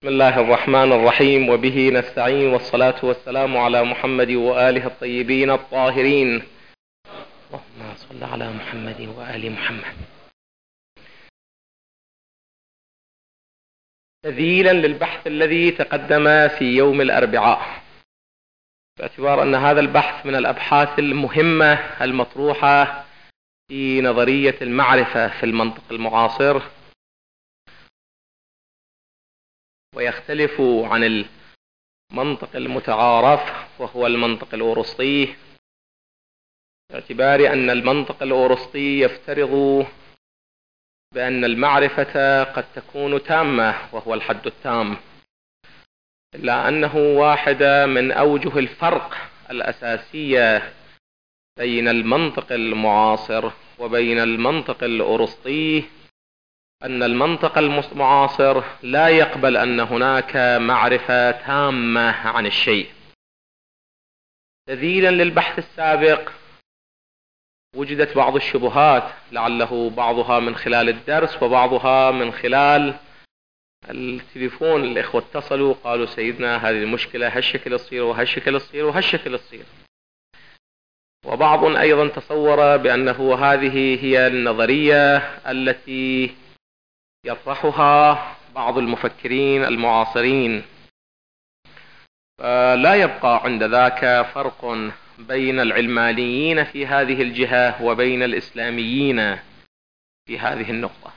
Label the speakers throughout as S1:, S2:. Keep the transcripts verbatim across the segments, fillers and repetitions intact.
S1: بسم الله الرحمن الرحيم، وبه نستعين، والصلاة والسلام على محمد وآله الطيبين الطاهرين. اللهم صل على محمد وآل محمد. تذييلا للبحث الذي تقدم في يوم الأربعاء، باعتبار أن هذا البحث من الأبحاث المهمة المطروحة في نظرية المعرفة في المنطق المعاصر، ويختلف عن المنطق المتعارف وهو المنطق الأرسطي، باعتبار أن المنطق الأرسطي يفترض بأن المعرفة قد تكون تامة وهو الحد التام، إلا أنه واحدة من أوجه الفرق الأساسية بين المنطق المعاصر وبين المنطق الأرسطي أن المنطق المعاصر لا يقبل أن هناك معرفة تامة عن الشيء. تذييلا للبحث السابق، وجدت بعض الشبهات، لعله بعضها من خلال الدرس وبعضها من خلال التليفون. الإخوة اتصلوا قالوا سيدنا هذه المشكلة هالشكل تصير وهالشكل تصير وهالشكل تصير، وبعض أيضا تصور بأنه هذه هي النظرية التي يطرحها بعض المفكرين المعاصرين، فلا يبقى عند ذاك فرق بين العلمانيين في هذه الجهة وبين الإسلاميين في هذه النقطة،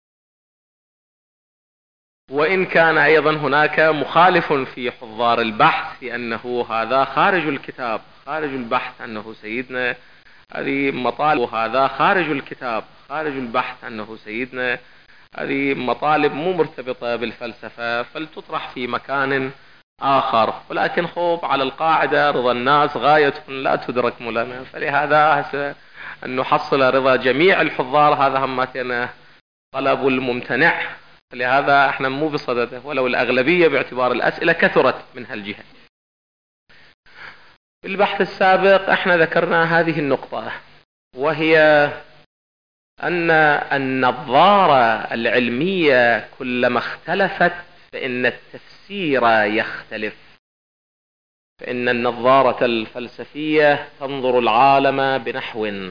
S1: وإن كان أيضا هناك مخالف في حضار البحث في أنه هذا خارج الكتاب، خارج البحث، أنه سيدنا هذه مطالب، وهذا خارج الكتاب، خارج البحث، أنه سيدنا هذه مطالب مو مرتبطة بالفلسفة فلتطرح في مكان آخر. ولكن خوف على القاعدة رضا الناس غاية لا تدرك مولانا، فلهذا هسه أن نحصل رضا جميع الحضار هذا همتنا طلب الممتنع، فلهذا احنا مو بصدده، ولو الأغلبية باعتبار الأسئلة كثرت من هالجهة. في البحث السابق احنا ذكرنا هذه النقطة، وهي أن النظارة العلمية كلما اختلفت فإن التفسير يختلف، فإن النظارة الفلسفية تنظر العالم بنحو،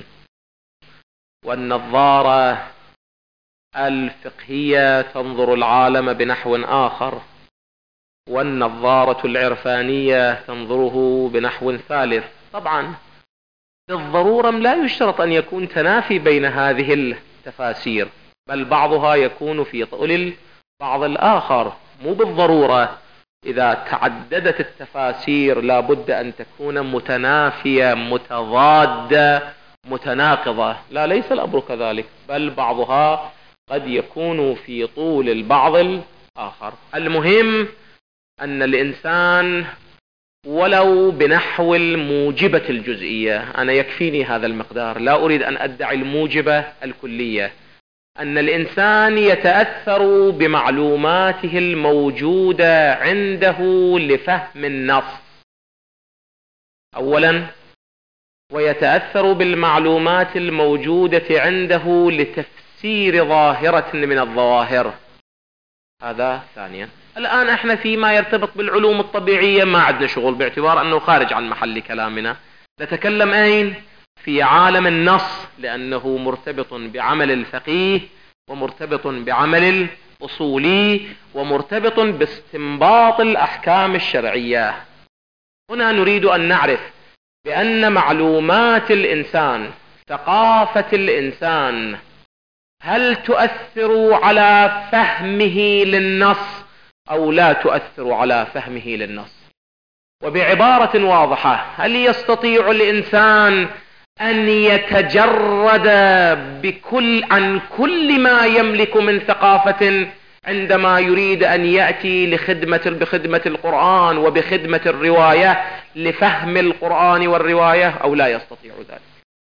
S1: والنظارة الفقهية تنظر العالم بنحو آخر، والنظارة العرفانية تنظره بنحو ثالث. طبعا بالضرورة لا يشترط أن يكون تنافي بين هذه التفاسير، بل بعضها يكون في طول بعض الآخر، مو بالضرورة إذا تعددت التفاسير لا بد أن تكون متنافية متضادة متناقضة، لا، ليس الأمر كذلك، بل بعضها قد يكون في طول البعض الآخر. المهم أن الإنسان ولو بنحو الموجبة الجزئية، أنا يكفيني هذا المقدار، لا أريد أن أدعي الموجبة الكلية، أن الإنسان يتأثر بمعلوماته الموجودة عنده لفهم النص أولا، ويتأثر بالمعلومات الموجودة عنده لتفسير ظاهرة من الظواهر، هذا ثانيا. الآن احنا فيما يرتبط بالعلوم الطبيعية ما عندنا شغل، باعتبار أنه خارج عن محل كلامنا، نتكلم أين؟ في عالم النص، لأنه مرتبط بعمل الفقيه ومرتبط بعمل الأصولي ومرتبط باستنباط الأحكام الشرعية. هنا نريد أن نعرف بأن معلومات الإنسان، ثقافة الإنسان، هل تؤثر على فهمه للنص أو لا تؤثر على فهمه للنص؟ وبعبارة واضحة، هل يستطيع الإنسان أن يتجرد بكل عن كل ما يملك من ثقافة عندما يريد أن يأتي لخدمة بخدمة القرآن وبخدمة الرواية لفهم القرآن والرواية، أو لا يستطيع ذلك؟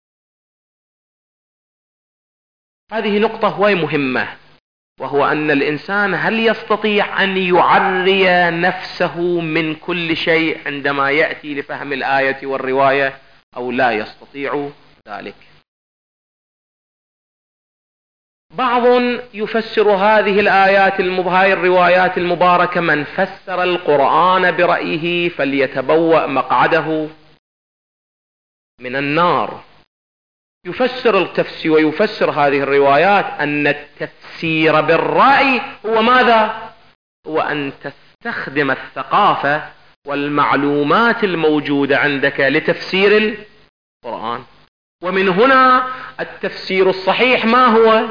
S1: هذه نقطة هواي مهمة، وهو أن الإنسان هل يستطيع أن يعري نفسه من كل شيء عندما يأتي لفهم الآية والرواية أو لا يستطيع ذلك؟ بعض يفسر هذه الآيات هذه الروايات المباركة: من فسر القرآن برأيه فليتبوأ مقعده من النار. يفسر التفسير ويفسر هذه الروايات أن التفسير بالرأي هو ماذا؟ هو أن تستخدم الثقافة والمعلومات الموجودة عندك لتفسير القرآن. ومن هنا التفسير الصحيح ما هو؟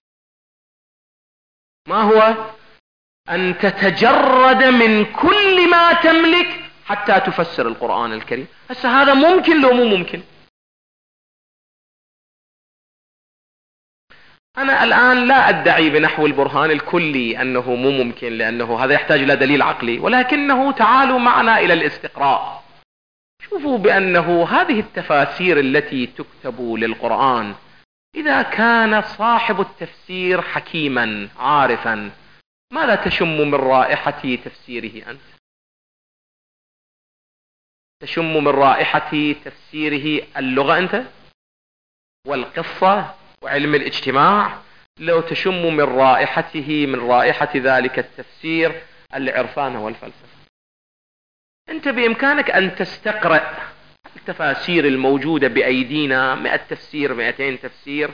S1: ما هو؟ أن تتجرد من كل ما تملك حتى تفسر القرآن الكريم. هسه هذا ممكن لو مو ممكن؟ أنا الآن لا أدعي بنحو البرهان الكلي أنه مو ممكن، لأنه هذا يحتاج إلى دليل عقلي، ولكنه تعالوا معنا إلى الاستقراء. شوفوا بأنه هذه التفاسير التي تكتب للقرآن، إذا كان صاحب التفسير حكيما عارفا، ماذا تشم من رائحة تفسيره أنت؟ تشم من رائحة تفسيره اللغة أنت؟ والقصة وعلم الاجتماع؟ لو تشم من رائحته من رائحة ذلك التفسير العرفان والفلسفة. أنت بإمكانك أن تستقرأ التفاسير الموجودة بأيدينا، مئة تفسير مئتين تفسير،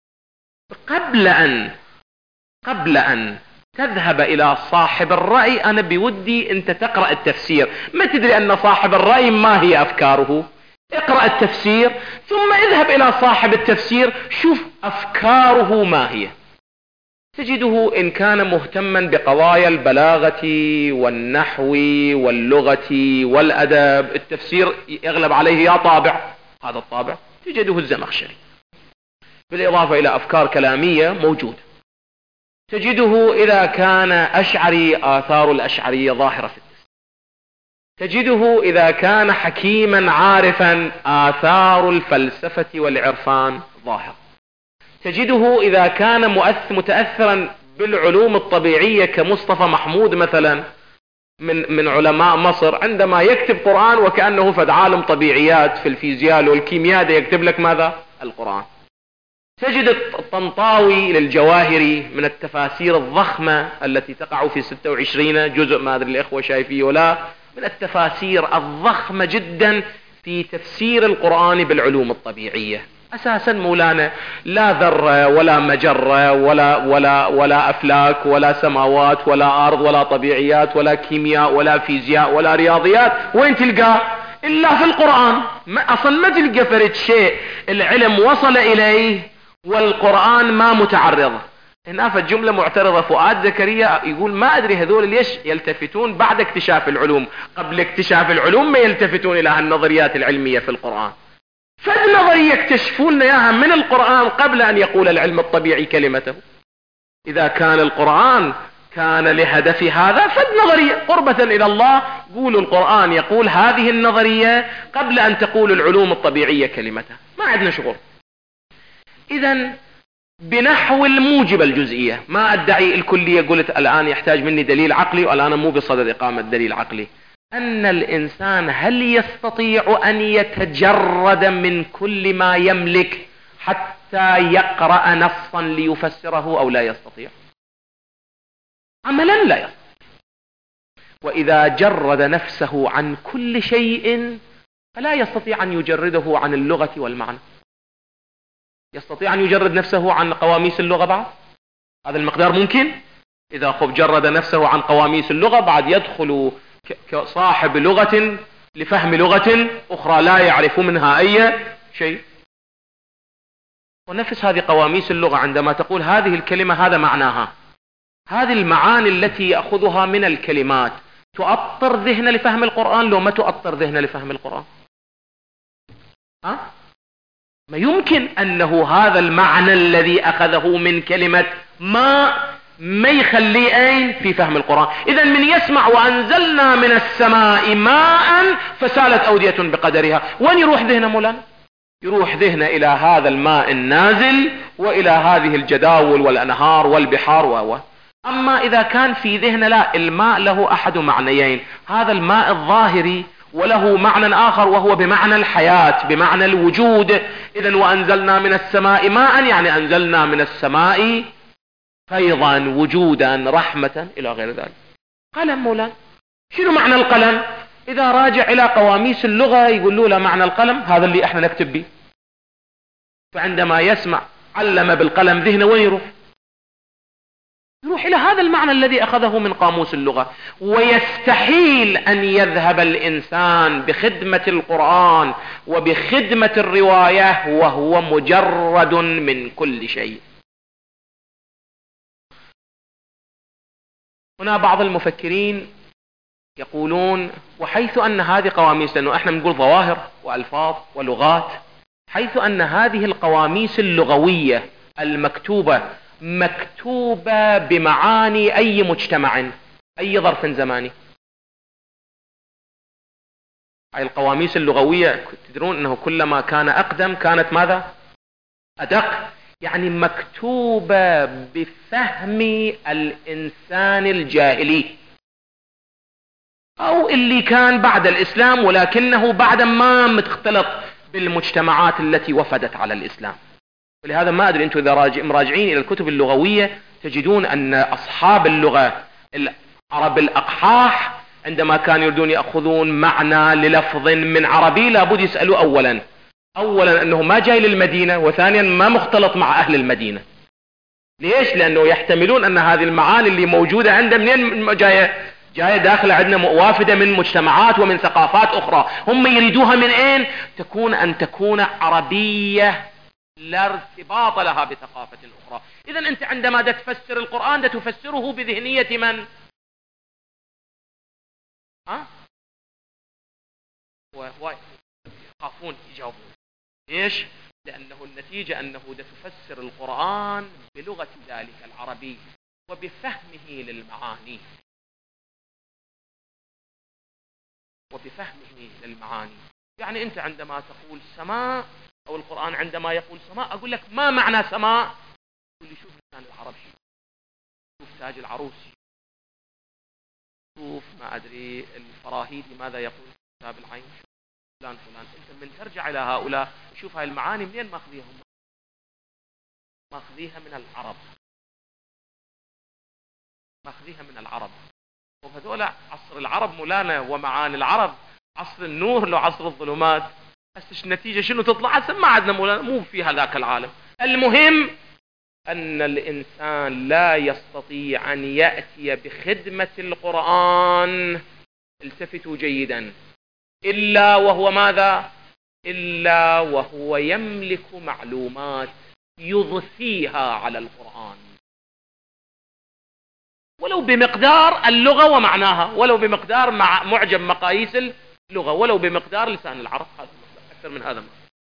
S1: قبل أن قبل أن تذهب إلى صاحب الرأي. أنا بودي أنت تقرأ التفسير، ما تدري أن صاحب الرأي ما هي أفكاره. اقرأ التفسير ثم اذهب إلى صاحب التفسير، شوف أفكاره ما هي. تجده إن كان مهتما بقضايا البلاغة والنحو واللغة والأدب، التفسير يغلب عليه يا طابع، هذا الطابع تجده الزمخشري، بالإضافة إلى أفكار كلامية موجودة. تجده إذا كان أشعري آثار الأشعرية ظاهرة في التفسير. تجده إذا كان حكيما عارفا آثار الفلسفة والعرفان ظاهرة. تجده إذا كان متأثرا بالعلوم الطبيعية كمصطفى محمود مثلا من من علماء مصر، عندما يكتب قرآن وكأنه فد عالم طبيعيات في الفيزياء والكيمياء يكتب لك ماذا؟ القرآن. تجد الطنطاوي للجواهري من التفاسير الضخمة التي تقع في ستة وعشرين جزء، ما أدري الإخوة شايفيه ولا، من التفاسير الضخمة جدا في تفسير القرآن بالعلوم الطبيعية. أساسا مولانا لا ذرة ولا مجرة ولا ولا ولا أفلاك ولا سماوات ولا أرض ولا طبيعيات ولا كيمياء ولا فيزياء ولا رياضيات، وين تلقاه؟ إلا في القرآن. ما أصلا ما تلقى فرد شيء العلم وصل إليه والقرآن ما متعرض. هنا في جملة معترضة فؤاد زكريا يقول ما أدري هذول ليش يلتفتون بعد اكتشاف العلوم، قبل اكتشاف العلوم ما يلتفتون إلى هالنظريات العلمية في القرآن. فالنظرية يكتشفون لنا إياها من القرآن قبل أن يقول العلم الطبيعي كلمته. إذا كان القرآن كان لهدف هذا فالنظرية قربة إلى الله، قولوا القرآن يقول هذه النظرية قبل أن تقول العلوم الطبيعية كلمته، ما عندنا شغل. إذن بنحو الموجب الجزئية، ما أدعي الكلية، قلت الآن يحتاج مني دليل عقلي والآن مو بصدد إقامة دليل عقلي. أن الإنسان هل يستطيع أن يتجرد من كل ما يملك حتى يقرأ نصا ليفسره أو لا يستطيع؟ عملا لا يستطيع. وإذا جرد نفسه عن كل شيء فلا يستطيع أن يجرده عن اللغة والمعنى. يستطيع أن يجرد نفسه عن قواميس اللغة بعد؟ هذا المقدار ممكن؟ إذا خب جرد نفسه عن قواميس اللغة بعد يدخل كصاحب لغة لفهم لغة أخرى لا يعرف منها أي شيء. ونفس هذه قواميس اللغة عندما تقول هذه الكلمة هذا معناها، هذه المعاني التي يأخذها من الكلمات تؤطر ذهن لفهم القرآن لو ما تؤطر ذهن لفهم القرآن؟ ها؟ ما يمكن أنه هذا المعنى الذي أخذه من كلمة ما ما يخليه أين في فهم القرآن. إذا من يسمع وأنزلنا من السماء ماء فسالت أودية بقدرها، وين يروح ذهنه مولانا؟ يروح ذهنه إلى هذا الماء النازل وإلى هذه الجداول والأنهار والبحار و أما إذا كان في ذهنه لا، الماء له أحد معنيين، هذا الماء الظاهري وله معنى آخر وهو بمعنى الحياة بمعنى الوجود. إذن وأنزلنا من السماء ماء يعني أنزلنا من السماء فيضا، وجودا، رحمة، إلى غير ذلك. قلم مولانا. شنو معنى القلم؟ إذا راجع إلى قواميس اللغة يقولوا له معنى القلم هذا اللي احنا نكتب به. فعندما يسمع علم بالقلم ذهنه وين يروح؟ يروح إلى هذا المعنى الذي أخذه من قاموس اللغة. ويستحيل أن يذهب الإنسان بخدمة القرآن وبخدمة الرواية وهو مجرد من كل شيء. هنا بعض المفكرين يقولون وحيث أن هذه قواميس، لأنه احنا بنقول ظواهر وألفاظ ولغات، حيث أن هذه القواميس اللغوية المكتوبة مكتوبة بمعاني أي مجتمع، أي ظرف زماني. هاي القواميس اللغوية تدرون أنه كلما كان أقدم كانت ماذا؟ أدق. يعني مكتوبة بفهم الإنسان الجاهلي أو اللي كان بعد الإسلام، ولكنه بعد ما متختلط بالمجتمعات التي وفدت على الإسلام. ولهذا ما أدري أنتم إذا مراجعين إلى الكتب اللغوية تجدون أن أصحاب اللغة العرب الأقحاح عندما كانوا يريدون يأخذون معنى للفظ من عربي لابد يسألوا أولا أولا أنه ما جاي للمدينة، وثانيا ما مختلط مع أهل المدينة. ليش؟ لأنه يحتملون أن هذه المعاني اللي موجودة عندهم منين جاية؟ جاية داخل عندنا وافدة من مجتمعات ومن ثقافات أخرى. هم يريدوها من أين؟ تكون أن تكون عربية لا ارتباط لها بثقافة أخرى. إذن أنت عندما تفسر القرآن تفسره بذهنية من؟ ها؟ ويخافون يجاوبون. ليش؟ لأنه النتيجة أنه تفسر القرآن بلغة ذلك العربي وبفهمه للمعاني وبفهمه للمعاني. يعني أنت عندما تقول سماء أو القرآن عندما يقول سماء أقول لك ما معنى سماء؟ تقول لي شوف لسان العرب، شوف تاج العروس، شوف ما أدري الفراهيدي ماذا يقول في كتاب العين، فلان فلان. أنت من ترجع إلى هؤلاء شوف هاي المعاني منين ماخذيها؟ هم ماخذيها من العرب، ماخذيها من العرب. وهذول عصر العرب مولانا ومعاني العرب عصر النور لو عصر الظلمات. هسه النتيجة شنو تطلع؟ هسه ما عندنا مولانا، مو في هذاك العالم. المهم أن الإنسان لا يستطيع أن يأتي بخدمة القرآن، التفتوا جيدا، إلا وهو ماذا؟ إلا وهو يملك معلومات يضفيها على القرآن، ولو بمقدار اللغة ومعناها، ولو بمقدار مع معجم مقاييس اللغة، ولو بمقدار لسان العرب. هذا أكثر من هذا ما.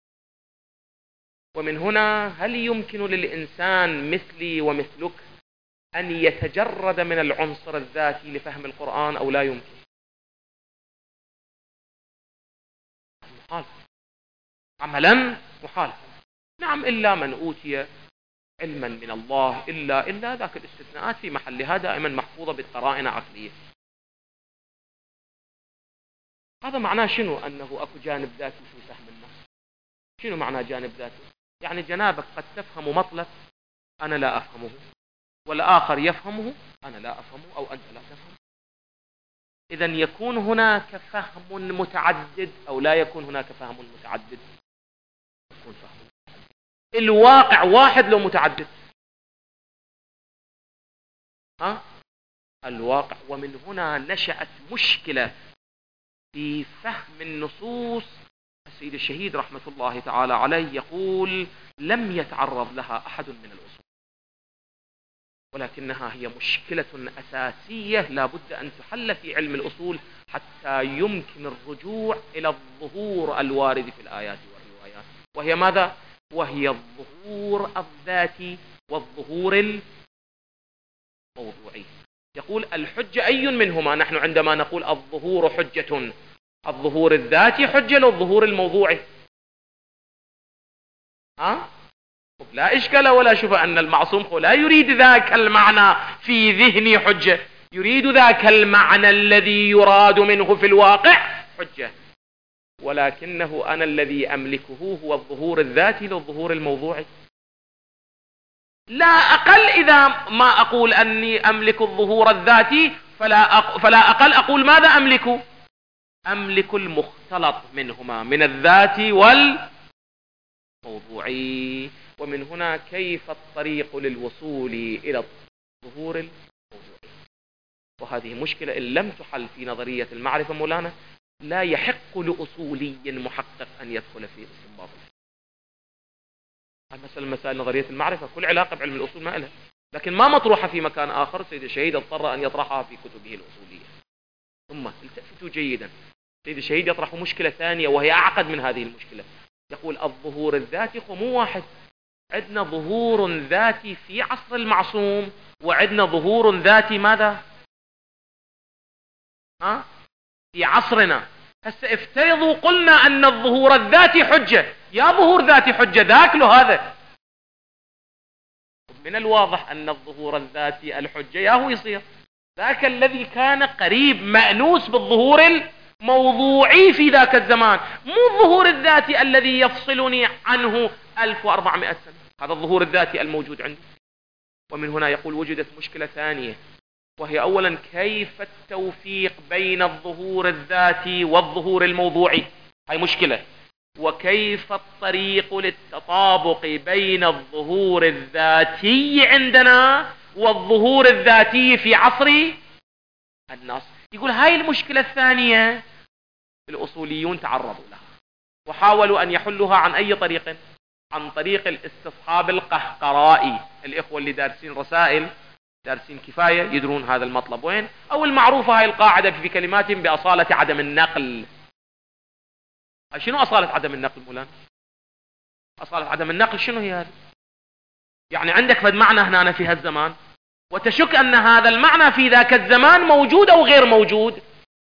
S1: ومن هنا هل يمكن للإنسان مثلي ومثلك أن يتجرد من العنصر الذاتي لفهم القرآن أو لا يمكن؟ محال، عملا محال. نعم، إلا من أوتي علما من الله، إلا إلا ذاك الاستثناءات في محلها دائما محفوظة بالقرائن عقلية. هذا معناه شنو؟ أنه أكو جانب ذاتي في فهم النص. شنو معنى جانب ذاتي؟ يعني جنابك قد تفهم مطلب أنا لا أفهمه، والآخر يفهمه أنا لا أفهمه، أو أنت لا تفهمه. إذن يكون هناك فهم متعدد أو لا يكون هناك فهم متعدد؟ يكون فهم متعدد. الواقع واحد لو متعدد؟ ها؟ الواقع. ومن هنا نشأت مشكلة في فهم النصوص. السيد الشهيد رحمة الله تعالى عليه يقول لم يتعرض لها أحد من الأصول، ولكنها هي مشكلة أساسية لا بد أن تحل في علم الأصول حتى يمكن الرجوع إلى الظهور الوارد في الآيات والروايات، وهي ماذا؟ وهي الظهور الذاتي والظهور الموضوعي. يقول الحجة أي منهما؟ نحن عندما نقول الظهور حجة، الظهور الذاتي حجة لو الظهور الموضوعي؟ ها؟ لا إشكال ولا شبهة أن المعصوم لا يريد ذاك المعنى في ذهني حجة، يريد ذاك المعنى الذي يراد منه في الواقع حجة، ولكنه أنا الذي أملكه هو الظهور الذاتي للظهور الموضوعي. لا أقل إذا ما أقول أني أملك الظهور الذاتي، فلا, أق... فلا أقل أقول ماذا أملك؟ أملك المختلط منهما من الذات والموضوعي. ومن هنا كيف الطريق للوصول إلى الظهور الموضوعي؟ وهذه مشكلة إن لم تحل في نظرية المعرفة مولانا لا يحق لأصولي محقق أن يدخل في استنباط. مثلا مسائل نظرية المعرفة كل علاقة بعلم الأصول ما لها، لكن ما مطروحة في مكان آخر. سيد الشهيد اضطر أن يطرحها في كتبه الأصولية. ثم التفتوا جيدا، سيد الشهيد يطرح مشكلة ثانية وهي أعقد من هذه المشكلة. يقول الظهور الذاتي مو واحد، عندنا ظهور ذاتي في عصر المعصوم وعندنا ظهور ذاتي ماذا؟ ها؟ في عصرنا. هسه افترضوا قلنا أن الظهور الذاتي حجة، يا ظهور ذاتي حجة ذاك له هذا. من الواضح أن الظهور الذاتي الحجة يا هو يصير ذاك الذي كان قريب مأنوس بالظهور الموضوعي في ذاك الزمان، مو الظهور الذاتي الذي يفصلني عنه ألف وأربعمائة سنة. هذا الظهور الذاتي الموجود عندي. ومن هنا يقول وجدت مشكلة ثانية، وهي أولا كيف التوفيق بين الظهور الذاتي والظهور الموضوعي. هاي مشكلة. وكيف الطريق للتطابق بين الظهور الذاتي عندنا والظهور الذاتي في عصر النص. يقول هاي المشكلة الثانية الأصوليون تعرضوا لها وحاولوا أن يحلوها عن أي طريق؟ عن طريق الاستصحاب القهقرائي. الإخوة اللي دارسين رسائل دارسين كفاية يدرون هذا المطلب وين، أو المعروفة هاي القاعدة في كلمات بأصالة عدم النقل. شنو أصالة عدم النقل مولانا؟ أصالة عدم النقل شنو هي هذه؟ يعني عندك فد معنى هنا في هالزمان وتشك أن هذا المعنى في ذاك الزمان موجود أو غير موجود.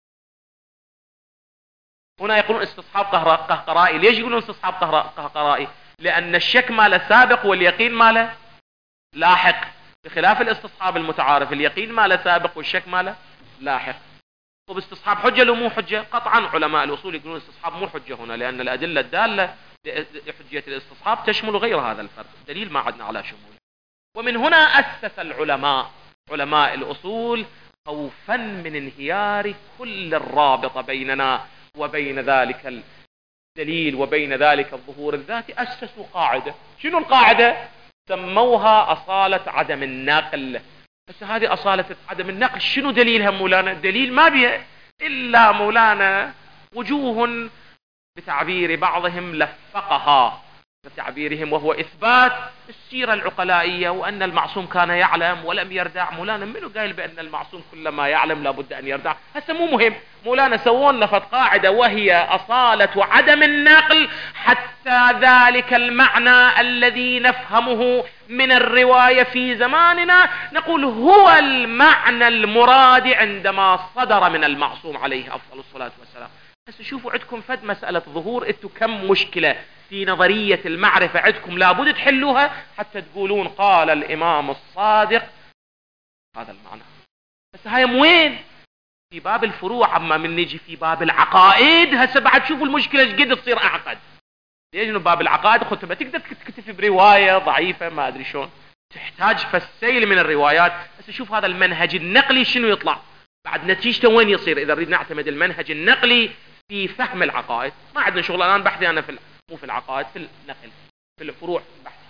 S1: هنا يقولون استصحاب قهقرائي. ليش يقولون استصحاب قهقرائي؟ لأن الشك ماله سابق واليقين ماله لاحق، بخلاف الاستصحاب المتعارف اليقين ماله سابق والشك ماله لاحق. طب استصحاب حجة لو مو حجة؟ قطعا علماء الأصول يقولون استصحاب مو حجة هنا، لأن الأدلة الدالة لحجية الاستصحاب تشمل غير هذا الفرد، دليل ما عدنا على شموله. ومن هنا أسس العلماء علماء الأصول خوفا من انهيار كل الرابطة بيننا وبين ذلك الدليل وبين ذلك الظهور الذاتي، أسسوا قاعدة. شنو القاعدة؟ سموها أصالة عدم النقل. بس هذه أصالة عدم النقل شنو دليلها مولانا؟ دليل ما بيه إلا مولانا وجوه بتعبير بعضهم لفقها بتعبيرهم، وهو إثبات السيرة العقلائية وأن المعصوم كان يعلم ولم يردع. مولانا منو قايل بأن المعصوم كلما يعلم لابد أن يردع؟ هسه مو مهم. مولانا سوون لفت قاعدة وهي أصالة عدم النقل، حتى ذلك المعنى الذي نفهمه من الرواية في زماننا نقول هو المعنى المراد عندما صدر من المعصوم عليه أفضل الصلاة والسلام. بس شوفوا عندكم فد مسألة ظهور انتوا كم مشكلة في نظرية المعرفة عندكم لابد تحلوها حتى تقولون قال الإمام الصادق هذا المعنى. بس هاي وين؟ في باب الفروع. أما من نجي في باب العقائد هسه بعد شوفوا المشكلة ايش قد تصير أعقد. ليش؟ إنه باب العقائد خطبة تقدر تكتفي برواية ضعيفة ما أدري شلون، تحتاج فسيل من الروايات. بس شوف هذا المنهج النقلي شنو يطلع بعد، نتيجته وين يصير إذا نريد نعتمد المنهج النقلي في فهم العقائد. ما عندنا شغل الآن بحثي أنا في مو في العقائد، في النقل في الفروع بحث.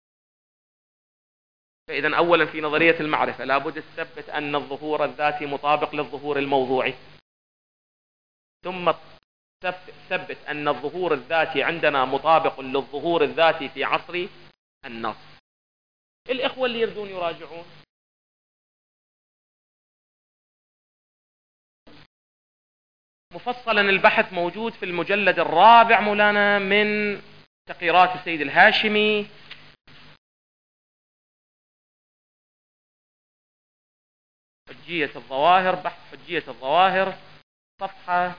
S1: فإذا أولا في نظرية المعرفة لابد تثبت أن الظهور الذاتي مطابق للظهور الموضوعي، ثم تثبت أن الظهور الذاتي عندنا مطابق للظهور الذاتي في عصر النص. الإخوة اللي يريدون يراجعون مفصلا البحث موجود في المجلد الرابع مولانا من تقريرات السيد الهاشمي، حجية الظواهر، بحث حجية الظواهر، صفحة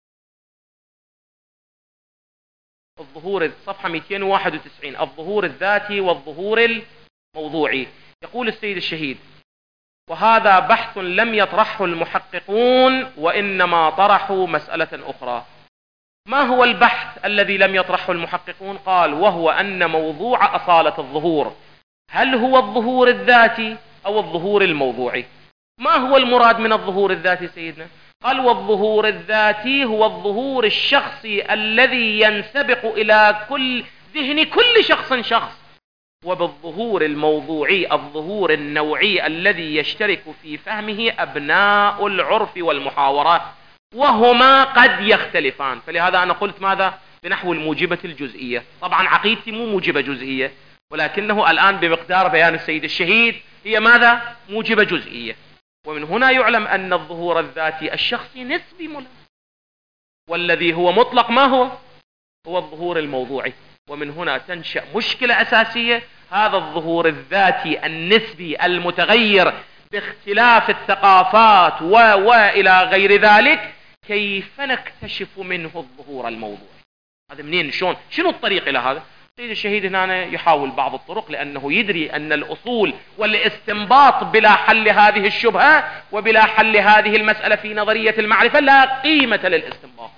S1: الظهور صفحة مئتين وواحد وتسعين، الظهور الذاتي والظهور الموضوعي. يقول السيد الشهيد: وهذا بحث لم يطرحه المحققون وإنما طرحوا مسألة أخرى. ما هو البحث الذي لم يطرحه المحققون؟ قال: وهو أن موضوع أصالة الظهور هل هو الظهور الذاتي أو الظهور الموضوعي؟ ما هو المراد من الظهور الذاتي سيدنا؟ قال والظهور الذاتي هو الظهور الشخصي الذي ينسبق إلى كل ذهن كل شخص شخص، وبالظهور الموضوعي الظهور النوعي الذي يشترك في فهمه أبناء العرف والمحاورة، وهما قد يختلفان. فلهذا أنا قلت ماذا؟ بنحو الموجبة الجزئية. طبعا عقيدتي مو موجبة جزئية، ولكنه الآن بمقدار بيان السيد الشهيد هي ماذا؟ موجبة جزئية. ومن هنا يعلم أن الظهور الذاتي الشخصي نسبي ملا، والذي هو مطلق ما هو؟ هو الظهور الموضوعي. ومن هنا تنشأ مشكلة أساسية، هذا الظهور الذاتي النسبي المتغير باختلاف الثقافات و وإلى غير ذلك، كيف نكتشف منه الظهور الموضوعي؟ هذا منين؟ شلون؟ شنو الطريق إلى هذا؟ سيد الشهيد هنا يحاول بعض الطرق، لأنه يدري أن الأصول والاستنباط بلا حل هذه الشبهة وبلا حل هذه المسألة في نظرية المعرفة لا قيمة للاستنباط.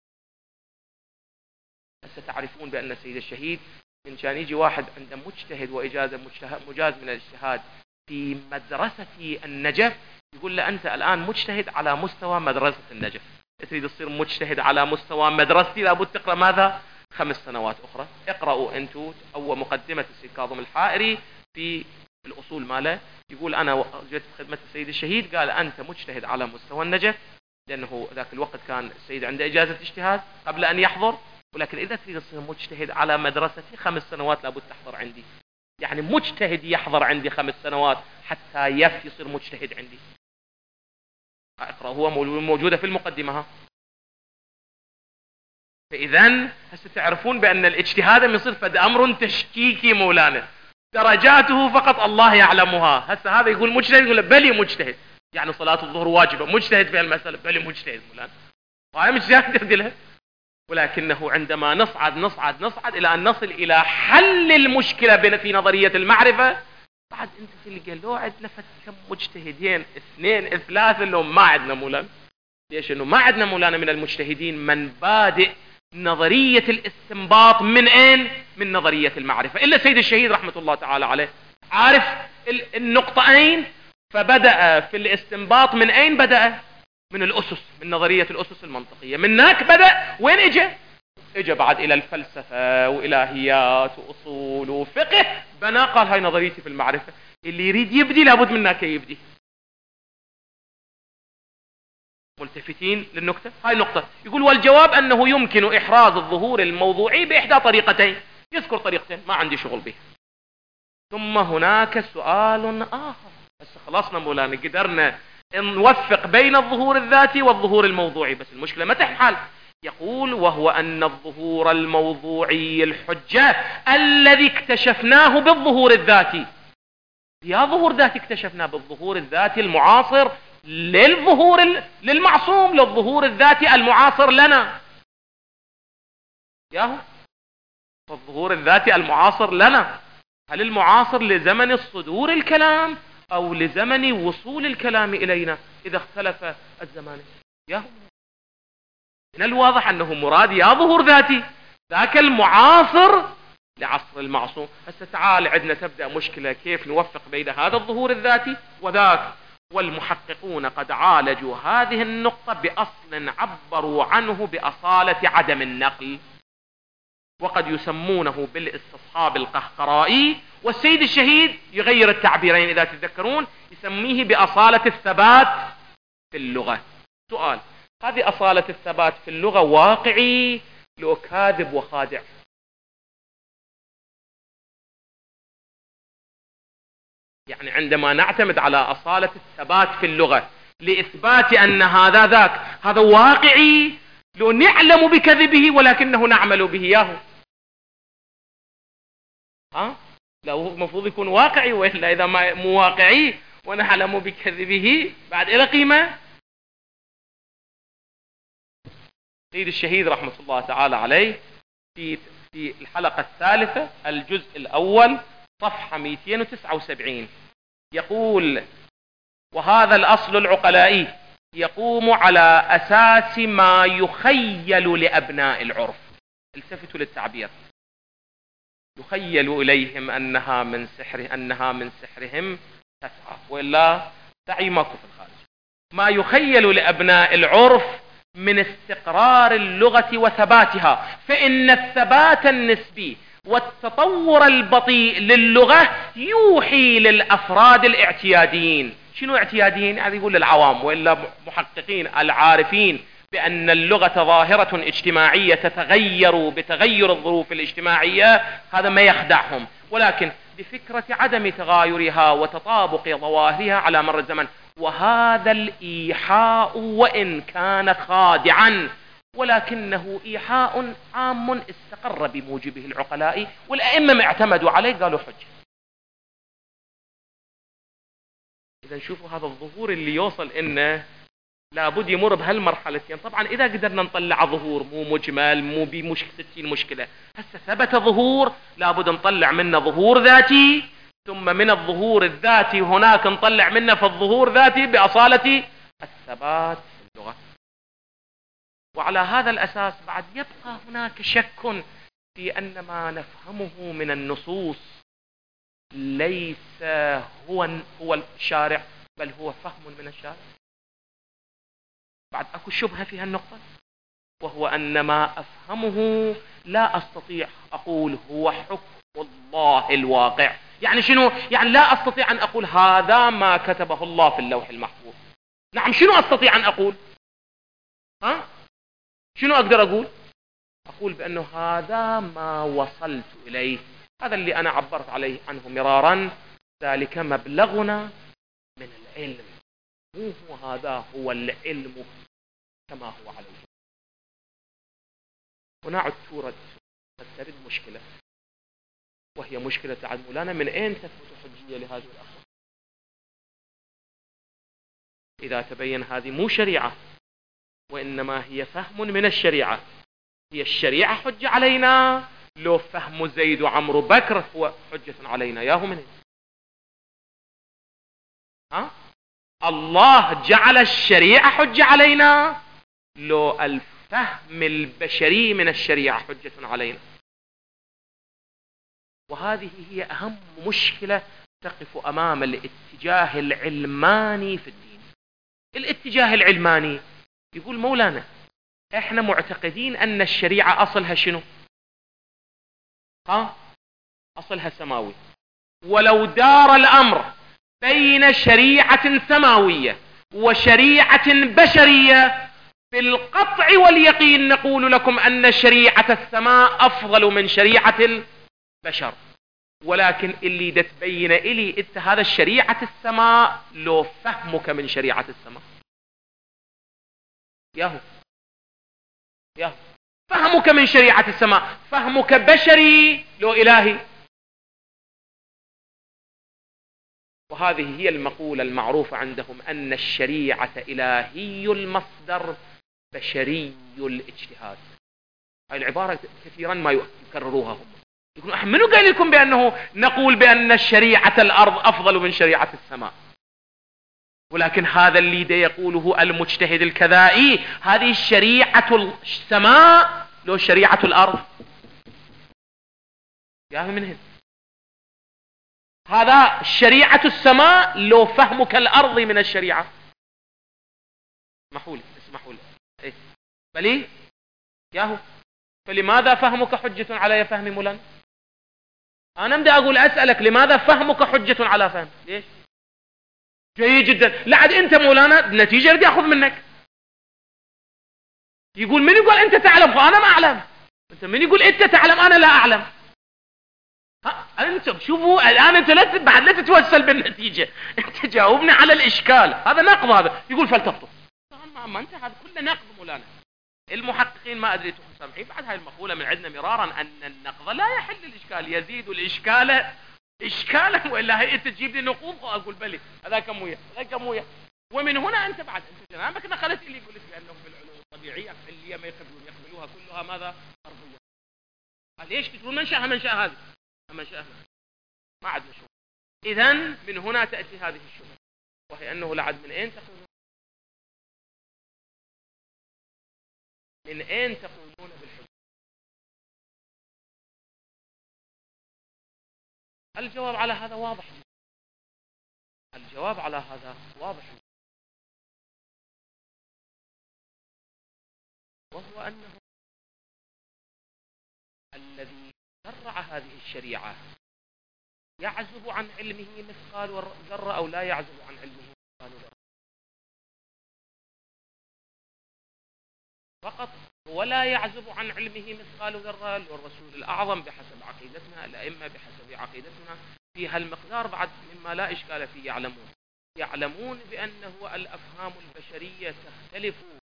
S1: ستعرفون بأن السيد الشهيد من كان يجي واحد عنده مجتهد وإجازة مجاز من الاجتهاد في مدرسة النجف، يقول له أنت الآن مجتهد على مستوى مدرسة النجف، تريد تصير مجتهد على مستوى مدرستي لابد تقرأ ماذا؟ خمس سنوات أخرى. اقرأوا أنتوا أو مقدمة السيد كاظم الحائري في الأصول ماله، يقول أنا جئت بخدمة السيد الشهيد، قال أنت مجتهد على مستوى النجف، لأنه ذاك الوقت كان السيد عنده إجازة اجتهاد قبل أن يحضر، ولكن إذا تريد تصير مجتهد على مدرستي خمس سنوات لابد تحضر عندي. يعني مجتهد يحضر عندي خمس سنوات حتى يف يصير مجتهد عندي. اقرأ، هو موجودة في المقدمة ها. فإذا هسه تعرفون بأن الاجتهاد من صفة أمر تشكيكي مولانا، درجاته فقط الله يعلمها. هسه هذا يقول مجتهد، يقول بلي مجتهد، يعني صلاة الظهر واجبة، مجتهد في المسألة، بلي مجتهد مولانا، وهي مجتهد لها. ولكنه عندما نصعد نصعد نصعد إلى أن نصل إلى حل المشكلة في نظرية المعرفة، بعد أنت تلقى لو عندنا كم مجتهدين، اثنين ثلاثة، لو ما عندنا مولانا. ليش؟ إنه ما عندنا مولانا من المجتهدين من بادئ نظرية الاستنباط من أين؟ من نظرية المعرفة. إلا سيد الشهيد رحمة الله تعالى عليه عارف النقطة أين، فبدأ في الاستنباط من أين بدأ؟ من الأسس، من نظرية الأسس المنطقية. من هناك بدأ وين إجا؟ إجا بعد إلى الفلسفة وإلهيات وأصول وفقه، بنى قال هاي نظريتي في المعرفة. اللي يريد يبدي لابد من هناك يبدي. ملتفتين للنكتة؟ هاي نقطة. يقول والجواب أنه يمكن إحراز الظهور الموضوعي بإحدى طريقتين. يذكر طريقتين ما عندي شغل به. ثم هناك سؤال آخر. بس خلصنا مولانا، قدرنا نوفق بين الظهور الذاتي والظهور الموضوعي، بس المشكلة ما تحل. يقول وهو أن الظهور الموضوعي الحجة الذي اكتشفناه بالظهور الذاتي، يا ظهور ذاتي اكتشفناه بالظهور الذاتي المعاصر للظهور للمعصوم، للظهور الذاتي المعاصر لنا، ياهو الظهور الذاتي المعاصر لنا. هل المعاصر لزمن الصدور الكلام أو لزمن وصول الكلام إلينا إذا اختلف الزمان؟ ياهو من الواضح أنه مراد يا ظهور ذاتي ذاك المعاصر لعصر المعصوم. هسه تعال عندنا تبدأ مشكلة كيف نوفق بين هذا الظهور الذاتي وذاك. والمحققون قد عالجوا هذه النقطة بأصل عبروا عنه بأصالة عدم النقل، وقد يسمونه بالاستصحاب القهقرائي، والسيد الشهيد يغير التعبيرين إذا تتذكرون، يسميه بأصالة الثبات في اللغة. سؤال، هذه أصالة الثبات في اللغة واقعي لو كاذب وخادع؟ يعني عندما نعتمد على أصالة الثبات في اللغة لإثبات أن هذا ذاك، هذا واقعي لو نعلم بكذبه ولكنه نعمل به ياهو؟ ها؟ لا، هو المفروض يكون واقعي، وإلا إذا ما مو واقعي ونعلم بكذبه بعد إلى قيمة. سيد الشهيد رحمة الله تعالى عليه في في الحلقة الثالثة الجزء الأول صفحة مئتين وتسعة وسبعين يقول وهذا الأصل العقلائي يقوم على أساس ما يخيل لأبناء العرف. التفتوا للتعبير، يخيل إليهم أنها من سحر أنها من سحرهم تسعى، وإلا سعي ماكو في الخارج. ما يخيل لأبناء العرف من استقرار اللغة وثباتها، فإن الثبات النسبي والتطور البطيء للغة يوحي للأفراد الاعتياديين. شنو اعتياديين؟ يعني يقول للعوام، وإلا محققين العارفين بأن اللغة ظاهرة اجتماعية تتغير بتغير الظروف الاجتماعية، هذا ما يخدعهم، ولكن بفكرة عدم تغايرها وتطابق ظواهرها على مر الزمن. وهذا الإيحاء وإن كان خادعا ولكنه إيحاء عام استقر بموجبه العقلاء، والأئمة اعتمدوا عليه قالوا حجة. إذا شوفوا هذا الظهور اللي يوصل إنه لابد يمر بهالمرحلتين. طبعا إذا قدرنا نطلع ظهور مو مجمل مو بمشكلة ستين مشكلة، هسه ثبت ظهور لابد نطلع منه ظهور ذاتي، ثم من الظهور الذاتي هناك نطلع منه في الظهور ذاتي بأصالة الثبات في اللغة. وعلى هذا الأساس بعد يبقى هناك شك في أن ما نفهمه من النصوص ليس هو هو الشارع، بل هو فهم من الشارع. بعد أكو شبهة في هالنقطة، وهو أن ما أفهمه لا أستطيع أقول هو حكم الله الواقع. يعني شنو؟ يعني لا أستطيع أن أقول هذا ما كتبه الله في اللوح المحفوظ. نعم، شنو أستطيع أن أقول؟ ها؟ شنو أقدر أقول؟ أقول بأنه هذا ما وصلت إليه، هذا اللي أنا عبرت عليه عنه مرارا، ذلك مبلغنا من العلم، مو هو هذا هو العلم كما هو عليه. ونعد تورد ترد مشكلة، وهي مشكلة عد مولانا من أين تثبت حجية لهذه الأخبار؟ إذا تبين هذه مو شريعة وإنما هي فهم من الشريعة، هي الشريعة حجة علينا لو فهم زيد وعمرو بكر هو حجة علينا؟ ياهو من هنا. ها؟ الله جعل الشريعة حجة علينا لو الفهم البشري من الشريعة حجة علينا. وهذه هي أهم مشكلة تقف أمام الاتجاه العلماني في الدين. الاتجاه العلماني يقول مولانا احنا معتقدين أن الشريعة أصلها شنو؟ ها؟ أصلها سماوي، ولو دار الأمر بين شريعة سماوية وشريعة بشرية بالقطع واليقين نقول لكم أن شريعة السماء أفضل من شريعة البشر. ولكن اللي تبين إلي إنت هذا الشريعة السماء لو فهمك من شريعة السماء. ياهو ياهو فهمك من شريعة السماء، فهمك بشري لو إلهي. وهذه هي المقولة المعروفة عندهم أن الشريعة إلهي المصدر بشري الاجتهاد. هاي العبارة كثيرا ما يكرروها هم، يقولون احنا منو قايل لكم بأنه نقول بأن الشريعة الأرض أفضل من شريعة السماء؟ ولكن هذا اللي دا يقوله المجتهد الكذائي، هذه الشريعة السماء لو شريعة الأرض. يا من هنا هذا شريعة السماء لو فهمك الأرض من الشريعة. اسمحوا لي اسمحوا لي إيه؟ بلي ياهو فلماذا فهمك حجة على فهم مولانا؟ أنا بدي أقول أسألك لماذا فهمك حجة على فهم؟ ليش؟ جيد جدا. لعد أنت مولانا النتيجة بدي أخذ منك. يقول من يقول أنت تعلم أنا ما أعلم؟ أنت من يقول أنت تعلم أنا لا أعلم؟ ها أنت شوفوا الآن أنت لا بعد لا تتوسل بالنتيجة، أنت جاوبني على الإشكال. هذا نقض، هذا يقول فلتفطر. ما أنت هذا كله نقض مولانا. المحققين ما أدري تكون سامعين بعد هاي المقولة من عندنا مرارا أن النقض لا يحل الإشكال، يزيد الإشكال إشكالا، وإلا هي أنت تجيب لي نقوض وأقول بلي هذا كموية هذا كموية. ومن هنا أنت بعد أنت جنابك نقلت لي قلت بأنهم في العلوم الطبيعية الكلية ما يقبلون يقبلوها كلها ماذا؟ أرضية. ليش تقولون منشأها منشأ هذه منشأها ما عاد نشوف. إذن من هنا تأتي هذه الشبهة، وهي أنه لعد من أين تقولون من أين تقولون بالحجة؟ الجواب على هذا واضح جدا. الجواب على هذا واضح جدا. وهو أنه الذي شرع هذه الشريعة يعزب عن علمه مثقال ذرة أو لا يعزب عن علمه مثقال ذرة فقط، ولا يعزب عن علمه مثقال ذرة والرسول الأعظم بحسب عقيدتنا، الأئمة بحسب عقيدتنا في هالمقدار بعد مما لا إشكال فيه يعلمون يعلمون بأنه الأفهام البشرية تختلف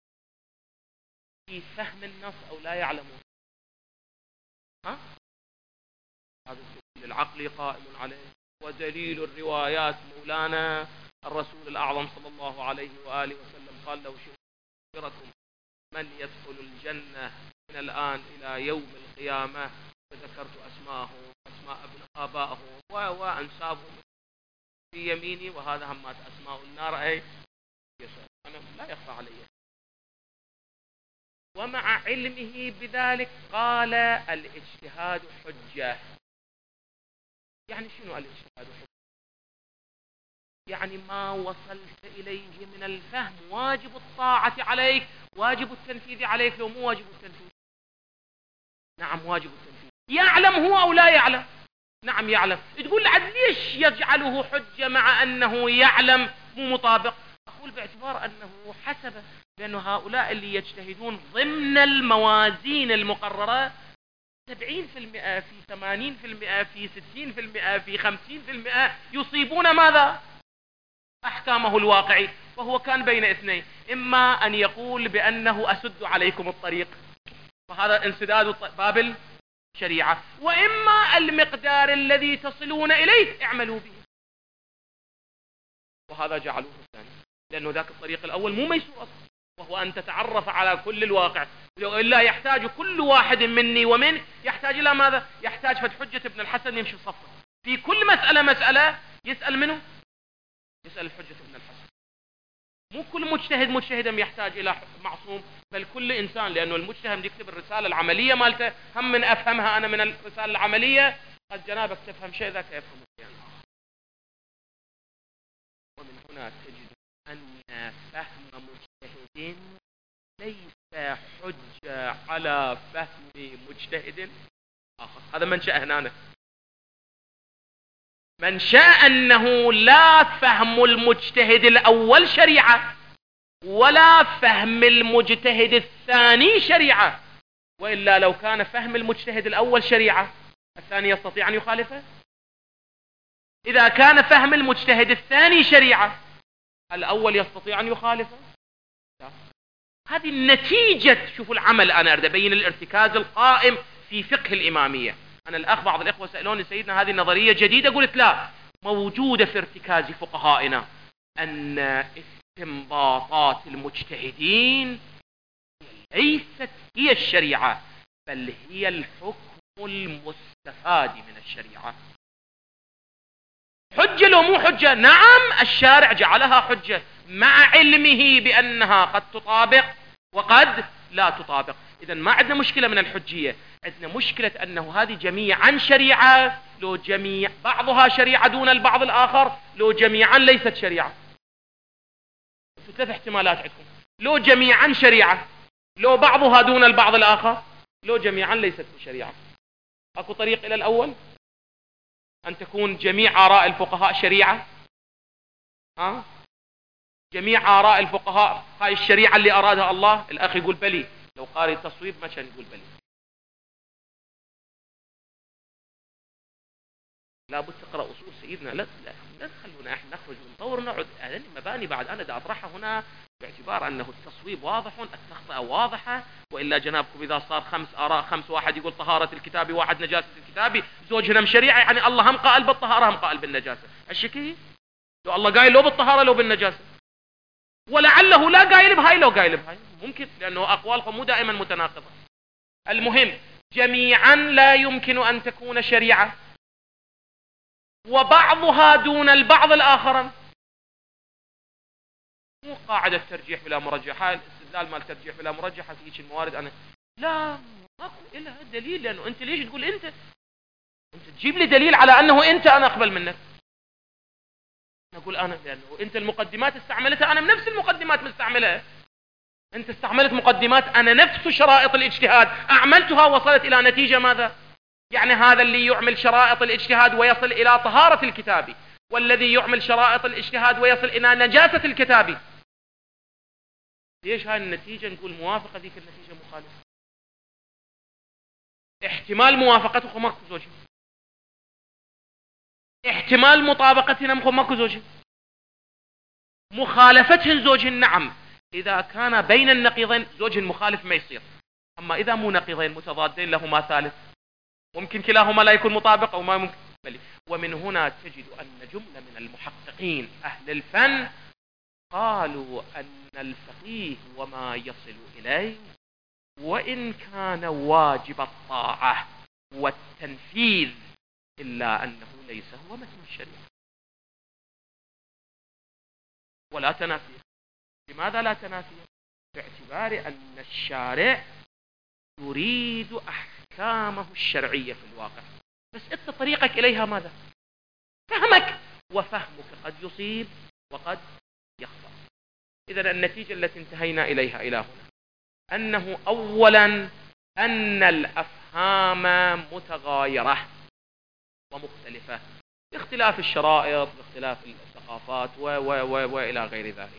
S1: في فهم النص أو لا يعلمون. ها؟ هذا الدليل العقلي قائم عليه، ودليل الروايات مولانا الرسول الأعظم صلى الله عليه وآله وسلم قال لو شئتكم من يدخل الجنة من الآن إلى يوم القيامة فذكرت أسماءهم أسماء ابن آبائهم وأنسابهم في يميني، وهذا همات أسماء النار أي يسار، أنا لا يخفى علي. ومع علمه بذلك قال الاجتهاد حجة. يعني شنو الاجتهاد حجة؟ يعني ما وصلت إليه من الفهم واجب الطاعة عليك، واجب التنفيذ عليك، لو مو واجب التنفيذ. نعم واجب التنفيذ. يعلم هو أو لا يعلم؟ نعم يعلم. تقول عاد ليش يجعله حجة مع أنه يعلم مو مطابق؟ أقول باعتبار أنه حسب، لأن هؤلاء اللي يجتهدون ضمن الموازين المقررة سبعين في المئة في ثمانين في المئة في ستين في المئة في خمسين في المئة يصيبون ماذا؟ أحكامه الواقعي. وهو كان بين اثنين، إما أن يقول بأنه أسد عليكم الطريق فهذا انسداد باب الشريعة، وإما المقدار الذي تصلون إليه اعملوا به، وهذا جعلوه الثاني، لأنه ذاك الطريق الأول مو ميسور أصلا، وهو أن تتعرف على كل الواقع. إلا يحتاج كل واحد مني ومن يحتاج إلى ماذا؟ يحتاج فد حجة ابن الحسن يمشي صفه في كل مسألة مسألة يسأل منه؟ يسأل الحجة ابن الحسن. مو كل مجتهد مجتهدا يحتاج إلى معصوم، بل كل إنسان، لأنه المجتهد يكتب الرسالة العملية مالته هم من أفهمها أنا من الرسالة العملية، قد جنابك تفهم شيء ذاك يفهم شيئا آخر. ومن هنا تجد أن فهم مجتهد ليس حجة على فهم مجتهد آخر. هذا منشأ هنا، منشأ أنه لا فهم المجتهد الأول شريعة ولا فهم المجتهد الثاني شريعة، وإلا لو كان فهم المجتهد الأول شريعة الثاني يستطيع أن يخالفه. إذا كان فهم المجتهد الثاني شريعة الأول يستطيع أن يخالفه. هذه النتيجة. شوفوا العمل، أنا أريد أبين الارتكاز القائم في فقه الإمامية. أنا الأخ بعض الإخوة سألوني سيدنا هذه النظرية جديدة، قلت لا، موجودة في ارتكاز فقهائنا أن استنباطات المجتهدين ليست هي الشريعة، بل هي الحكم المستفاد من الشريعة. حجة لو مو حجة؟ نعم الشارع جعلها حجة مع علمه بأنها قد تطابق وقد لا تطابق. إذن ما عندنا مشكلة من الحجية، عندنا مشكلة أنه هذه جميعا شريعة، لو جميع بعضها شريعة دون البعض الآخر، لو جميعا ليست شريعة. ثلاث احتمالات عندكم، لو جميعا شريعة، لو بعضها دون البعض الآخر، لو جميعا ليست شريعة. أكو طريق إلى الأول أن تكون جميع آراء الفقهاء شريعة. ها؟ جميع آراء الفقهاء هاي الشريعة اللي أرادها الله. الأخ يقول بلي، لو قارئ التصويب ما كان يقول بلي. لابد تقرأ أصول سيدنا. لا لا تخلونا احنا نخرج ونطور نقعد هذه المباني بعد أنا دا أطرحها هنا باعتبار أنه التصويب واضح، التخطئة واضحة، وإلا جنابكم إذا صار خمس آراء، خمس واحد يقول طهارة الكتاب، واحد نجاسة الكتاب، زوج هنا شريعة، يعني الله هم قائل بالطهارة هم قائل بالنجاسة. الشكي لو الله قايل لو بالطهارة لو بالنجاسة، ولعله لا قايل بهاي لو قايل بهاي، ممكن، لأنه أقوالهم مو دائما متناقضة. المهم جميعا لا يمكن أن تكون شريعة، وبعضها دون البعض الآخر. مو قاعدة ترجيح بلا مرجح، هاي الاستدلال مال ترجيح بلا مرجح في هيك الموارد أنا لا ماكو إلها دليل. لأنه أنت ليش تقول أنت أنت تجيب لي دليل على أنه أنت أنا أقبل منك. نقول أنا لأنه أنت المقدمات استعملتها، أنا نفس المقدمات مستعملها. أنت استعملت مقدمات، أنا نفس شرائط الاجتهاد أعملتها وصلت إلى نتيجة ماذا؟ يعني هذا اللي يعمل شرائط الاجتهاد ويصل إلى طهارة الكتاب، والذي يعمل شرائط الاجتهاد ويصل إلى نجاسة الكتاب. ليش هاي النتيجة نقول موافقة، ذيك النتيجة مخالفة؟ احتمال موافقته ماكو زوجين، احتمال مطابقتنا ماكو زوجين، مخالفتهن زوجين نعم. إذا كان بين النقيضين زوج مخالف ما يصير، أما إذا مو نقيضين متضادين لهما ثالث، ممكن كلاهما لا يكون مطابق أو ما ممكن بلي. ومن هنا تجد أن جملة من المحققين أهل الفن قالوا أن الفقيه وما يصل إليه وإن كان واجب الطاعة والتنفيذ إلا أنه ليس هو متن الشريعة ولا تنافي. لماذا لا تنافي؟ باعتبار أن الشارع يريد أحكامه الشرعية في الواقع، بس أنت طريقك إليها ماذا؟ فهمك، وفهمك قد يصيب وقد يخطأ. إذن النتيجة التي انتهينا إليها إلى هنا أنه أولا أن الأفهام متغايرة ومختلفة باختلاف الشرائط، باختلاف الثقافات و و و وإلى غير ذلك.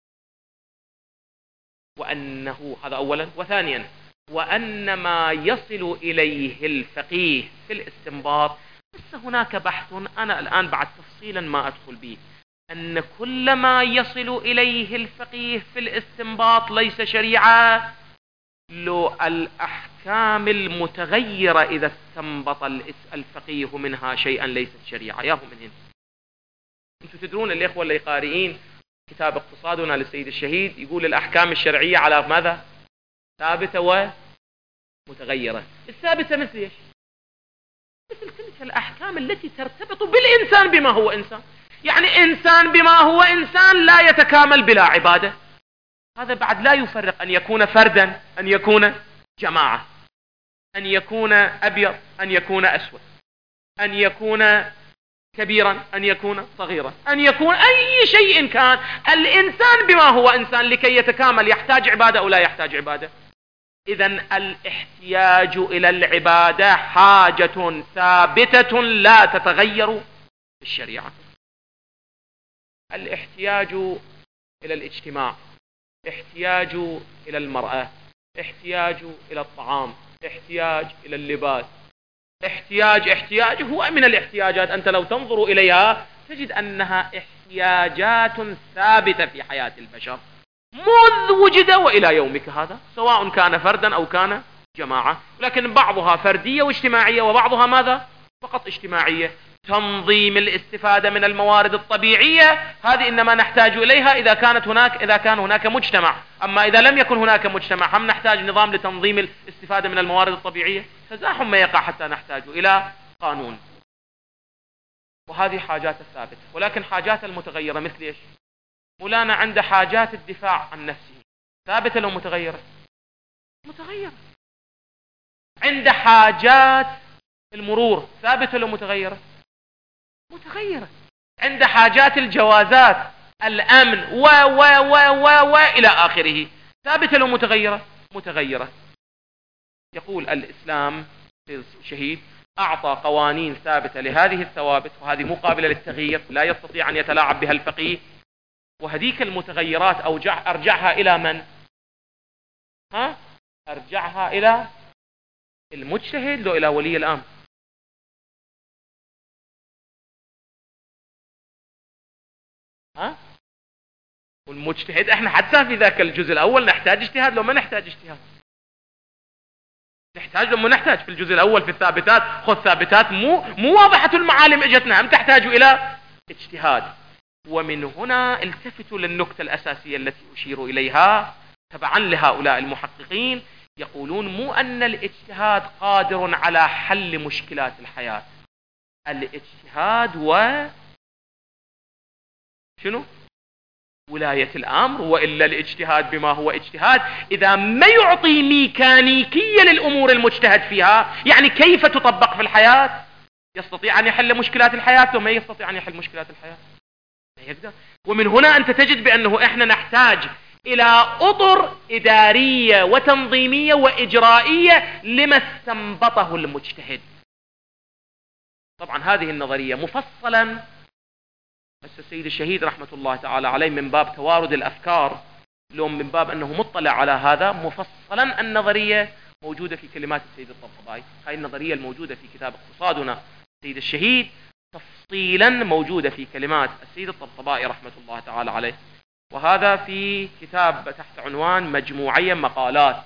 S1: وأنه هذا أولا. وثانيا وأن ما يصل إليه الفقيه في الاستنباط، بس هناك بحث أنا الآن بعد تفصيلا ما أدخل به، أن كل ما يصل إليه الفقيه في الاستنباط ليس شريعة، لو الأحكام المتغيرة إذا استنبط الفقيه منها شيئا ليست شريعة. ياهو من هنا أنتم تدرون الإخوة اللي قارئين كتاب اقتصادنا للسيد الشهيد يقول الأحكام الشرعية على ماذا؟ ثابتة ومتغيرة. الثابتة مثل ايش؟ مثل تلك الأحكام التي ترتبط بالإنسان بما هو إنسان. يعني إنسان بما هو إنسان لا يتكامل بلا عبادة. هذا بعد لا يفرق أن يكون فردا، أن يكون جماعة، أن يكون أبيض، أن يكون أسود، أن يكون كبيرا، أن يكون صغيرا، أن يكون أي شيء كان. الإنسان بما هو إنسان لكي يتكامل يحتاج عبادة أو لا يحتاج عبادة. إذن الاحتياج إلى العبادة حاجة ثابتة لا تتغير في الشريعة. الاحتياج إلى الاجتماع، احتياج إلى المرأة، احتياج إلى الطعام، احتياج إلى اللباس، احتياج احتياج هو من الاحتياجات. أنت لو تنظر إليها تجد أنها احتياجات ثابتة في حياة البشر منذ وجد وإلى يومك هذا، سواء كان فردا أو كان جماعة، لكن بعضها فردية واجتماعية وبعضها ماذا؟ فقط اجتماعية. تنظيم الاستفادة من الموارد الطبيعية هذه إنما نحتاج إليها إذا كانت هناك إذا كان هناك مجتمع، أما إذا لم يكن هناك مجتمع هم نحتاج نظام لتنظيم الاستفادة من الموارد الطبيعية. تزاحم ما يقع حتى نحتاج إلى قانون. وهذه حاجات الثابتة. ولكن حاجات المتغيرة مثل إيش؟ مولانا عنده حاجات الدفاع عن نفسه، ثابتة لو متغيرة؟ متغيرة. عنده حاجات المرور، ثابتة لو متغيرة؟ متغيرة. عند حاجات الجوازات، الأمن و و و و و إلى آخره، ثابتة لو متغيرة؟ متغيرة. يقول الإسلام الشهيد أعطى قوانين ثابتة لهذه الثوابت، وهذه مقابلة للتغيير لا يستطيع أن يتلاعب بها الفقيه. وهذيك المتغيرات أوجع أرجعها إلى من؟ ها؟ أرجعها إلى المجتهد لو إلى ولي الأمر؟ ها؟ والمجتهد احنا حتى في ذاك الجزء الأول نحتاج اجتهاد لو ما نحتاج اجتهاد؟ نحتاج لما نحتاج في الجزء الأول في الثابتات، خذ ثابتات مو مو واضحة المعالم اجتنا، هم تحتاج إلى اجتهاد. ومن هنا التفتوا للنكتة الأساسية التي أشير إليها تبعا لهؤلاء المحققين. يقولون مو أن الاجتهاد قادر على حل مشكلات الحياة، الاجتهاد و شنو؟ ولاية الأمر. وإلا الاجتهاد بما هو اجتهاد إذا ما يعطي ميكانيكية للأمور المجتهد فيها، يعني كيف تطبق في الحياة، يستطيع أن يحل مشكلات الحياة وما يستطيع أن يحل مشكلات الحياة؟ لا يقدر. ومن هنا أنت تجد بأنه إحنا نحتاج إلى أطر إدارية وتنظيمية وإجرائية لما استنبطه المجتهد. طبعا هذه النظرية مفصلا بس السيد الشهيد رحمة الله تعالى عليه من باب توارد الأفكار، لو من باب أنه مطلع على هذا مفصلا، النظرية موجودة في كلمات السيد الطبطبائي. هاي النظرية الموجودة في كتاب اقتصادنا السيد الشهيد تفصيلا موجودة في كلمات السيد الطبطبائي رحمة الله تعالى عليه، وهذا في كتاب تحت عنوان مجموعية مقالات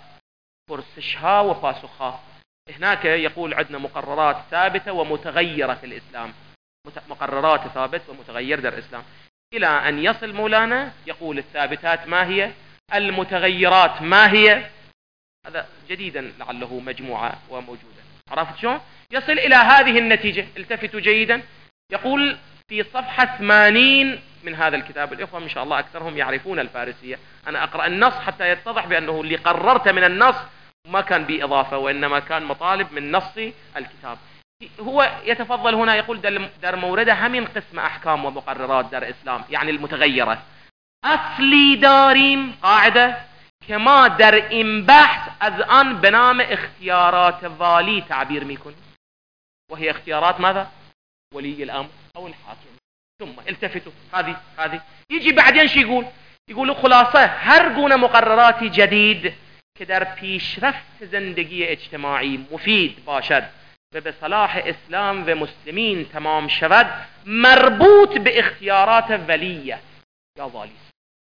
S1: فرسشها وفاسخها. هناك يقول عندنا مقررات ثابتة ومتغيرة في الإسلام، مقررات ثابتة ومتغير در الإسلام، إلى أن يصل مولانا يقول الثابتات ما هي، المتغيرات ما هي. هذا جديدا لعله مجموعة وموجودة. عرفت شو؟ يصل إلى هذه النتيجة. التفتوا جيدا، يقول في صفحة ثمانين من هذا الكتاب، الإخوة إن شاء الله أكثرهم يعرفون الفارسية، أنا أقرأ النص حتى يتضح بأنه اللي قررت من النص ما كان بإضافة وإنما كان مطالب من نص الكتاب. هو يتفضل هنا يقول در موردة همين قسم أحكام ومقررات در إسلام، يعني المتغيرة أصلي داريم قاعدة كما در این بحث از آن به نام اختیارات والی تعبیر میکنیم، وهي اختيارات ماذا؟ ولي الأمر أو الحاكم. ثم التفتوا، هذه هذه يجي بعدين شو يقول؟ يقول خلاصة هر گونه مقررات جديد که در پیشرفت زندگی اجتماعی مفید باشد و به صلاح اسلام و مسلمین تمام شود مربوط به اختیارات ولیه یا والی.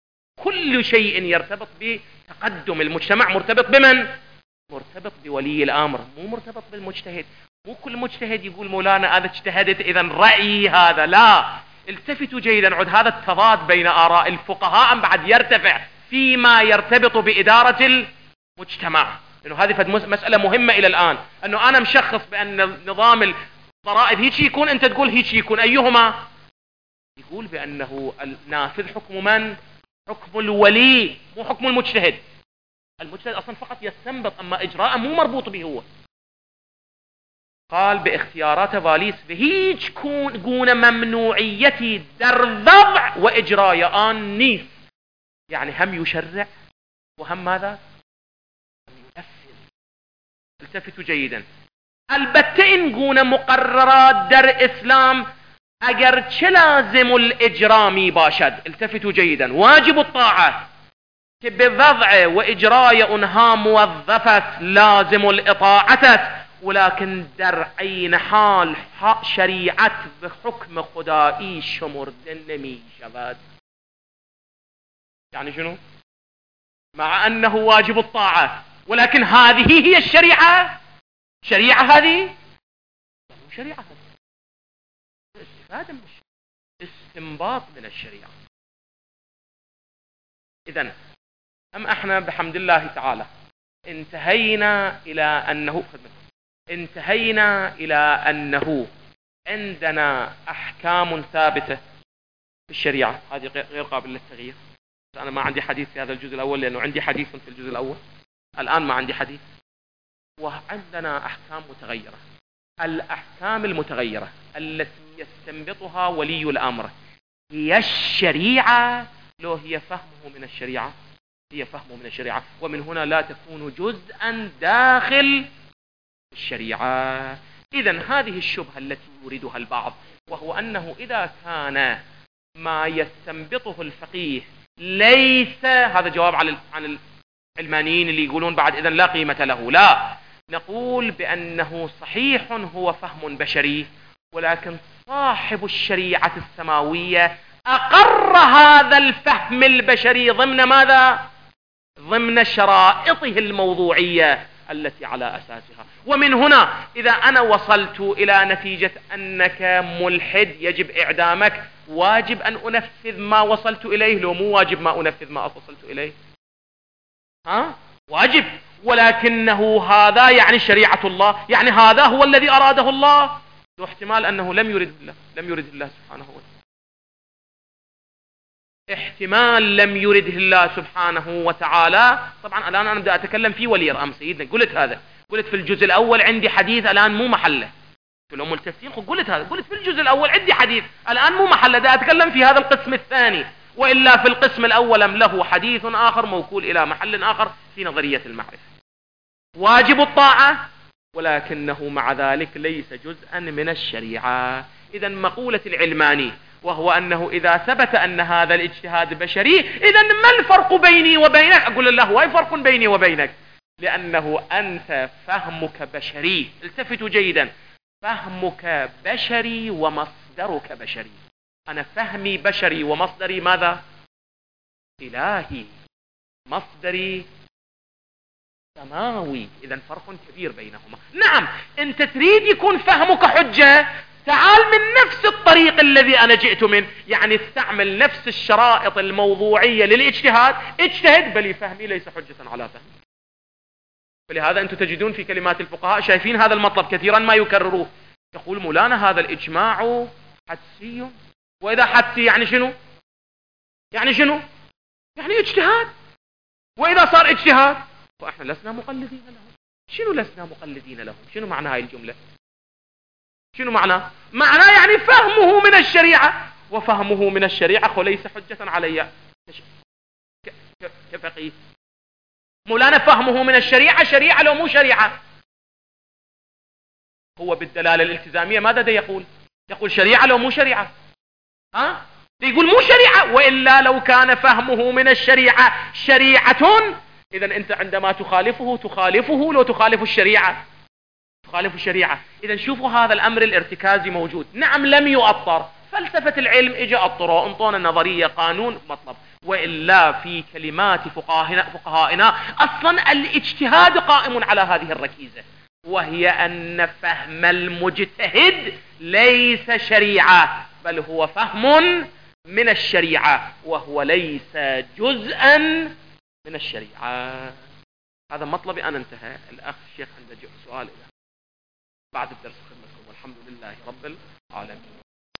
S1: كل شيء يرتبط بتقدم المجتمع مرتبط بمن؟ مرتبط بولي الأمر، مو مرتبط بالمجتهد. مو كل مجتهد يقول مولانا أنا اجتهدت إذا رأيي هذا، لا. التفتوا جيدا، عد هذا التضاد بين آراء الفقهاء بعد يرتفع فيما يرتبط بإدارة المجتمع، لأنه هذه مسألة مهمة إلى الآن، أنه أنا مشخص بأن نظام الضرائب هيك يكون، أنت تقول هيك يكون، أيهما؟ يقول بأنه النافذ حكم من؟ حكم الولي، مو حكم المجتهد. المجتهد أصلا فقط يستنبط، أما إجراء مو مربوط به هو. قال باختيارات فاليس بهيج كون قون ممنوعيتي در وضع وإجراء آن نيس، يعني هم يشرع وهم ماذا؟ ينفذ. التفتوا جيدا. البته إن قون مقررات در إسلام اگر چه لازم الاجرامی باشد، التفتوا جيدا، واجب الطاعة که به وضع و اجرای اونها موظفت لازم الاطاعتت، ولكن در عین حال شریعت به حکم خدایی شمرده نمی شود. يعني شنو؟ مع انه واجب الطاعة ولكن هذه هي الشريعة. شريعة هذه شريعة استفادة من الشريعة، استنباط من الشريعة. إذن أم احنا بحمد الله تعالى انتهينا إلى أنه انتهينا إلى أنه عندنا أحكام ثابتة في الشريعة، هذه غير قابلة للتغيير. أنا ما عندي حديث في هذا الجزء الأول لأنه عندي حديث في الجزء الأول، الآن ما عندي حديث. وعندنا أحكام متغيرة. الأحكام المتغيرة التي يستنبطها ولي الأمر هي الشريعة، لو هي فهمه من الشريعة، هي فهمه من الشريعة، ومن هنا لا تكون جزءا داخل الشريعة. إذن هذه الشبهة التي يريدها البعض، وهو أنه إذا كان ما يستنبطه الفقيه ليس، هذا جواب عن العلمانيين اللي يقولون بعد إذن لا قيمة له، لا، نقول بأنه صحيح هو فهم بشري، ولكن صاحب الشريعة السماوية أقر هذا الفهم البشري ضمن ماذا؟ ضمن شرائطه الموضوعية التي على أساسها. ومن هنا إذا أنا وصلت إلى نتيجة أنك ملحد يجب إعدامك، واجب أن أنفذ ما وصلت إليه، لو مو واجب ما أنفذ ما وصلت إليه؟ ها؟ واجب، ولكنه هذا يعني شريعة الله، يعني هذا هو الذي أراده الله، له احتمال أنه لم يرد الله، لم يرد الله سبحانه وتعالى، احتمال لم يرده الله سبحانه وتعالى. طبعا الآن أنا بدأ أتكلم في ولي الأمر سيدنا، قلت هذا، قلت في الجزء الأول عندي حديث الآن مو محله، لهم ملتفتين. قلت هذا، قلت في الجزء الأول عندي حديث، الآن مو محل دا أتكلم في هذا القسم الثاني، وإلا في القسم الأول له حديث آخر موكول إلى محل آخر في نظرية المعرفة. واجب الطاعة ولكنه مع ذلك ليس جزءا من الشريعة. إذا مقولة العلماني وهو أنه إذا ثبت أن هذا الاجتهاد بشري، إذا ما الفرق بيني وبينك؟ أقول له واي فرق بيني وبينك، لأنه أنت فهمك بشري. التفتوا جيدا، فهمك بشري ومصدرك بشري. أنا فهمي بشري ومصدري ماذا؟ إلهي. مصدري سماوي. إذا فرق كبير بينهما. نعم أنت تريد يكون فهمك حجة، تعال من نفس الطريق الذي أنا جئت منه، يعني استعمل نفس الشرائط الموضوعية للاجتهاد، اجتهد، بل فهمي ليس حجة على فهمي. فلهذا أنتم تجدون في كلمات الفقهاء شايفين هذا المطلب كثيرا ما يكرروه. يقول مولانا هذا الإجماع حدسي، وإذا حدسي يعني شنو؟ يعني شنو؟ يعني اجتهاد. وإذا صار اجتهاد فإحنا لسنا مقلدين لهم. شنو لسنا مقلدين لهم؟ شنو معنى هاي الجملة؟ شنو معناه؟ معناه يعني فهمه من الشريعة، وفهمه من الشريعة وليس حجة علي كفقيه. مولانا فهمه من الشريعة شريعة لو مو شريعة. هو بالدلالة الالتزامية ماذا دا يقول؟ يقول شريعة لو مو شريعة. ها؟ يقول مو شريعة، وإلا لو كان فهمه من الشريعة شريعة، إذا أنت عندما تخالفه تخالفه لو تخالف الشريعة، تخالف الشريعة. إذا شوفوا هذا الأمر الارتكازي موجود. نعم لم يؤطر، فلسفة العلم إجا أطره، انطونا نظرية قانون مطلب، وإلا في كلمات فقهائنا, فقهائنا أصلا الاجتهاد قائم على هذه الركيزة، وهي أن فهم المجتهد ليس شريعة، بل هو فهم من الشريعة، وهو ليس جزءا من الشريعة. هذا مطلبي أنا انتهى. الأخ الشيخ عنده سؤال بعد الدرس خدمتكم، والحمد لله رب العالمين.